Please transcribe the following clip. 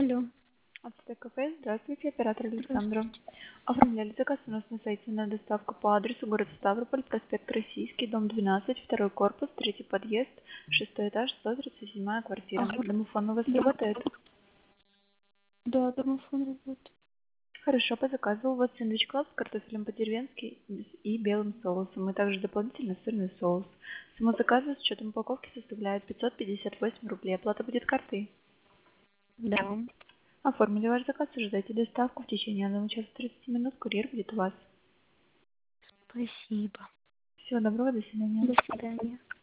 Алло, Ацтек кафе. Здравствуйте, оператор Александра. здравствуйте. Оформляли заказ у нас на сайте на доставку по адресу город Ставрополь, проспект Российский, дом 12, второй корпус, третий подъезд, шестой этаж, 137 квартира. Ага, Домофон у вас да, работает? да, домофон работает. Хорошо, по заказу у вас сэндвич клаб с картофелем по-деревенски и белым соусом, и также дополнительно сырный соус. Сумма заказа с учетом упаковки составляет 558 рублей. Оплата будет картой. Да, Оформили ваш заказ, ожидайте доставку в течение 1 часа 30 минут. Курьер будет у вас. спасибо. Всего доброго, до свидания. До свидания.